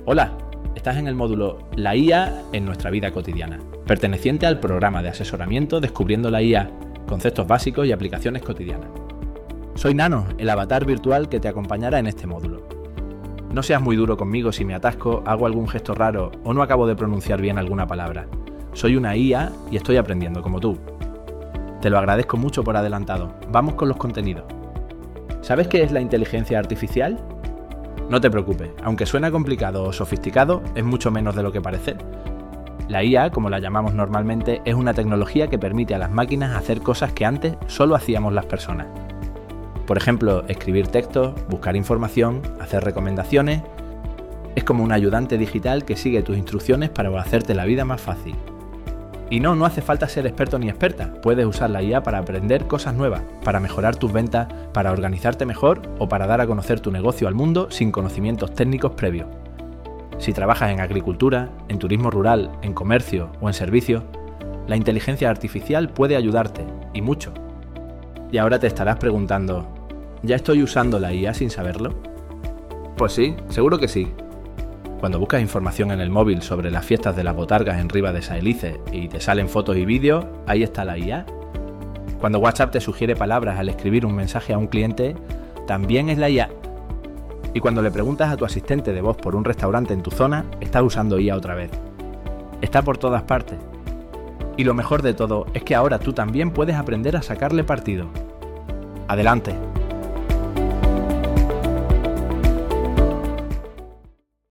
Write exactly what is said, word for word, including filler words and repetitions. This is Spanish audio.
Hola, estás en el módulo La I A en nuestra vida cotidiana, perteneciente al programa de asesoramiento Descubriendo la I A, conceptos básicos y aplicaciones cotidianas. Soy Nano, el avatar virtual que te acompañará en este módulo. No seas muy duro conmigo si me atasco, hago algún gesto raro o no acabo de pronunciar bien alguna palabra. Soy una I A y estoy aprendiendo como tú. Te lo agradezco mucho por adelantado. Vamos con los contenidos. ¿Sabes qué es la inteligencia artificial? No te preocupes, aunque suena complicado o sofisticado, es mucho menos de lo que parece. La I A, como la llamamos normalmente, es una tecnología que permite a las máquinas hacer cosas que antes solo hacíamos las personas. Por ejemplo, escribir textos, buscar información, hacer recomendaciones. Es como un ayudante digital que sigue tus instrucciones para hacerte la vida más fácil. Y no, no hace falta ser experto ni experta. Puedes usar la I A para aprender cosas nuevas, para mejorar tus ventas, para organizarte mejor o para dar a conocer tu negocio al mundo sin conocimientos técnicos previos. Si trabajas en agricultura, en turismo rural, en comercio o en servicios, la inteligencia artificial puede ayudarte, y mucho. Y ahora te estarás preguntando, ¿ya estoy usando la I A sin saberlo? Pues sí, seguro que sí. Cuando buscas información en el móvil sobre las fiestas de las botargas en Ribas de Saelices y te salen fotos y vídeos, ahí está la I A. Cuando WhatsApp te sugiere palabras al escribir un mensaje a un cliente, también es la I A. Y cuando le preguntas a tu asistente de voz por un restaurante en tu zona, estás usando I A otra vez. Está por todas partes. Y lo mejor de todo es que ahora tú también puedes aprender a sacarle partido. ¡Adelante!